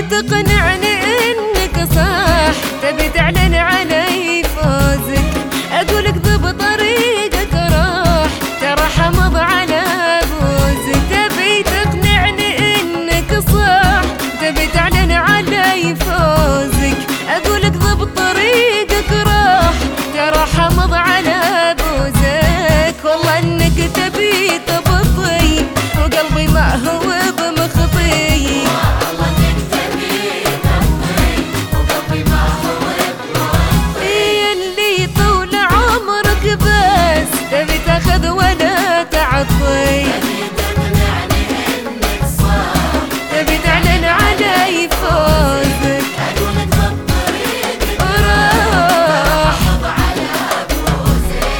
تقنعني انك صح، تبي تعلن علي فوزك، اقولك ذب طريقك راح، ترى حمض على بوزك. تبي تقنعني انك صح، تبي تعلن علي فوزك، اقولك ذب طريقك راح، ترى حمض على بوزك. والله انك تبي تبطي وقلبي ما هو بمخطي، تبي تاخذ ولا تعطي، تقنعني انك صح، تبي تعلن علي فوزك، اقولك ضب طريقك راح حمض على بوزك.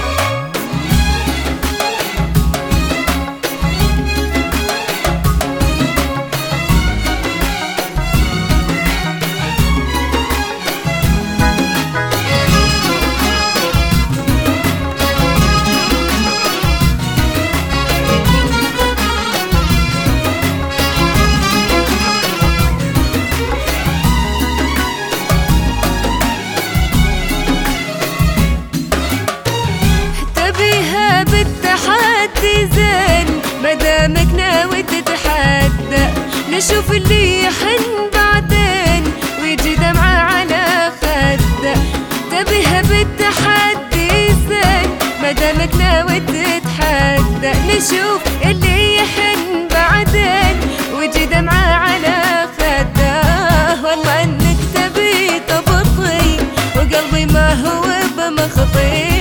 بالتحدي زين مدامك ناوي تتحدى، نشوف اللي يحن بعدين ويجي دمعة على خده. تبيها بالتحدي زين مدامك ناوي تتحدى، نشوف اللي يحن بعدين ويجي دمعة على خده. والله انك تبي تبطي وقلبي ما هو بمخطي،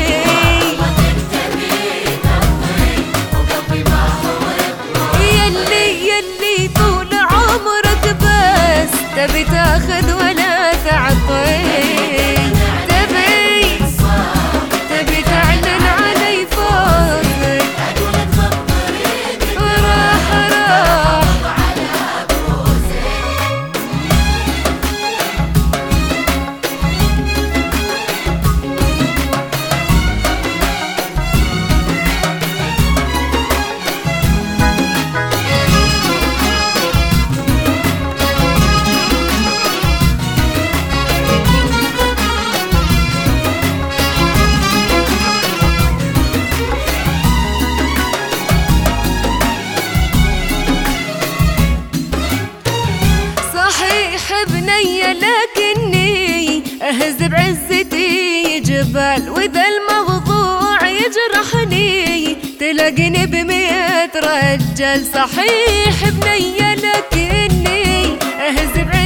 تبي تاخذ ولا تعطي، تبي تعلن علي فوزك، اقولك ضب طريقك راح على بوزك. بنية لكني أهز بعزتي جبال، وإذا الموضوع يجرحني تلاقيني ب100 رجال. صحيح بنية لكني أهز بعزتي